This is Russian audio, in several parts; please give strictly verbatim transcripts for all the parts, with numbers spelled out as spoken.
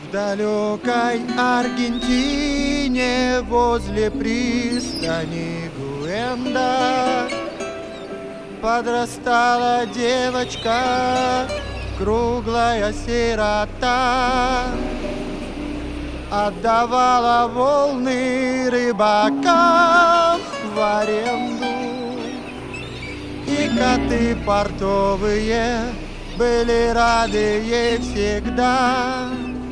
В далекой Аргентине возле пристани Гуэнда подрастала девочка, круглая сирота, отдавала волны рыбакам в аренду. И коты портовые были рады ей всегда.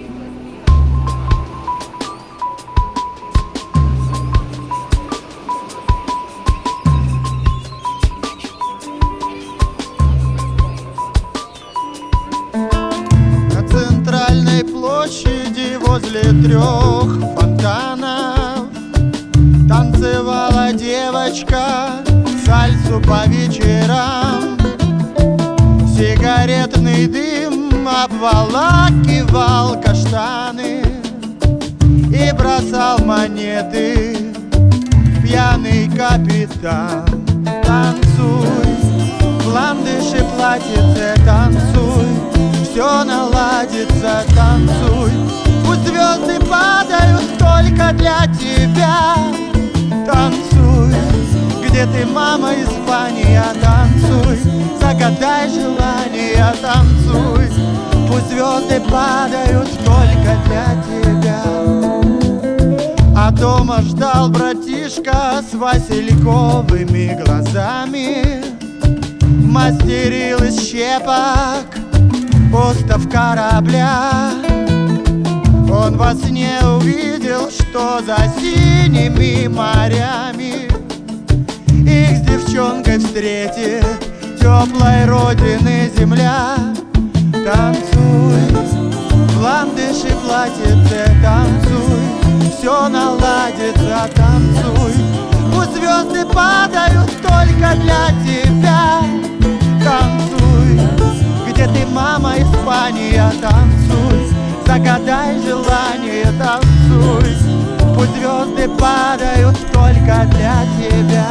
На центральной площади возле трех фонтанов танцевала девочка сальсу по вечерам. Сигаретный дым обволакивал каштаны и бросал монеты пьяный капитан. Танцуй, в ландыше платьице, танцуй, все наладится, танцуй. Пусть звезды падают только для тебя. Танцуй, где ты, мама, Испания, танцуй, загадай желание, танцуй. Пусть звезды падают только для тебя. А дома ждал братишка с васильковыми глазами, мастерил из щепок остов корабля. Он во сне увидел, что за синими морями их с девчонкой встретит теплой родины земля. Танцуй, в ландыше платьице, танцуй, все наладится, танцуй. Пусть звезды падают только для тебя. Танцуй, где ты, мама, Испания, танцуй, загадай желание, танцуй. Пусть звезды падают только для тебя.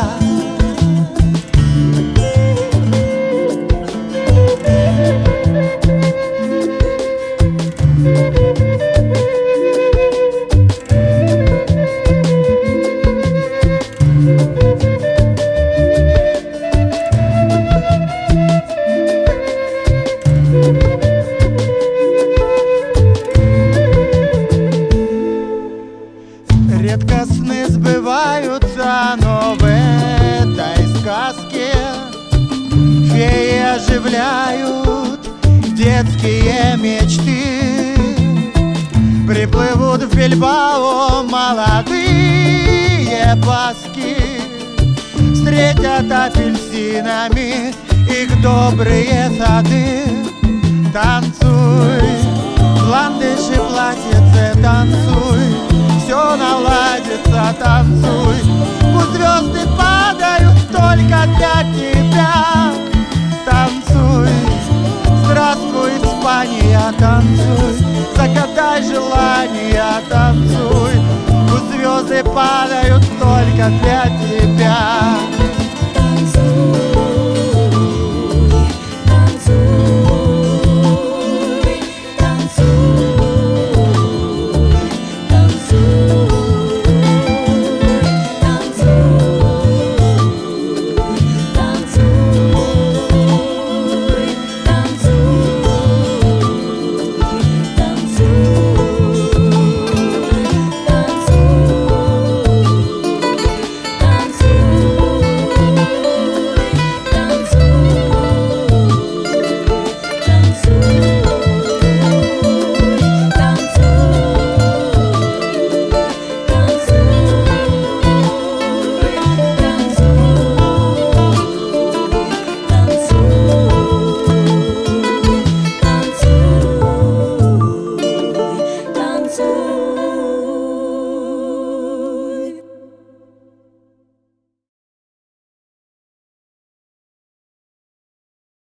Редко сны сбываются, но в этой сказке феи оживляют детские мечты. Приплывут в Бильбао молодые паски, встретят апельсинами их добрые сады. Танцуй, в ландыше платьице, танцуй, все наладится, танцуй. Пусть звезды падают только для тебя. Танцуй, здравствуй, Испания, танцуй, загадай желание, танцуй. Пусть звезды падают только для тебя.